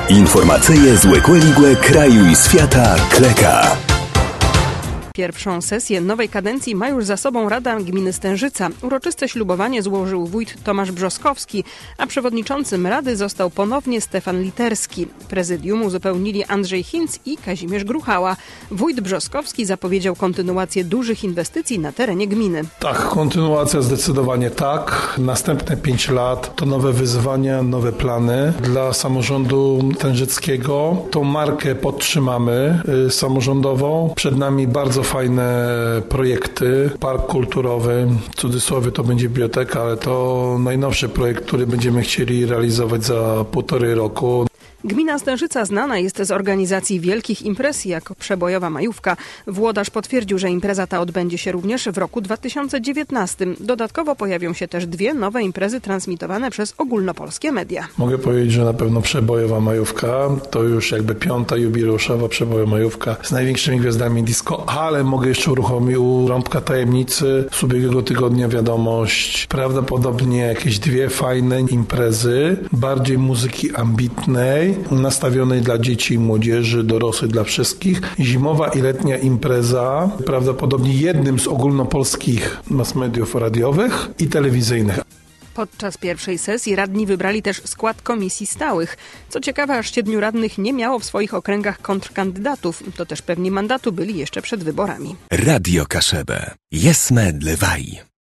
Informacyje z Łekłe kraju i świata Kleka. Pierwszą sesję nowej kadencji ma już za sobą Rada Gminy Stężyca. Uroczyste ślubowanie złożył wójt Tomasz Brzoskowski, a przewodniczącym Rady został ponownie Stefan Literski. Prezydium uzupełnili Andrzej Hinc i Kazimierz Gruchała. Wójt Brzoskowski zapowiedział kontynuację dużych inwestycji na terenie gminy. Tak, kontynuacja zdecydowanie tak. Następne 5 lat to nowe wyzwania, nowe plany dla samorządu stężyckiego. Tą markę podtrzymamy samorządową. Przed nami bardzo fajne projekty. Park kulturowy, w cudzysłowie to będzie biblioteka, ale to najnowszy projekt, który będziemy chcieli realizować za 1,5 roku. Gmina Stężyca znana jest z organizacji wielkich imprez jako przebojowa majówka. Włodarz potwierdził, że impreza ta odbędzie się również w roku 2019. Dodatkowo pojawią się też 2 nowe imprezy transmitowane przez ogólnopolskie media. Mogę powiedzieć, że na pewno przebojowa majówka, to już jakby 5. jubileuszowa przebojowa majówka z największymi gwiazdami disco, ale mogę jeszcze uruchomić Rąbka Tajemnicy z ubiegłego tygodnia Wiadomość. Prawdopodobnie jakieś 2 fajne imprezy, bardziej muzyki ambitnej, nastawionej dla dzieci i młodzieży, dorosłych, dla wszystkich. Zimowa i letnia impreza, prawdopodobnie jednym z ogólnopolskich mass mediów radiowych i telewizyjnych. Podczas pierwszej sesji radni wybrali też skład komisji stałych. Co ciekawe, aż 7 radnych nie miało w swoich okręgach kontrkandydatów. To też pewni mandatu byli jeszcze przed wyborami. Radio Kaszebę. Jesme dlewaj.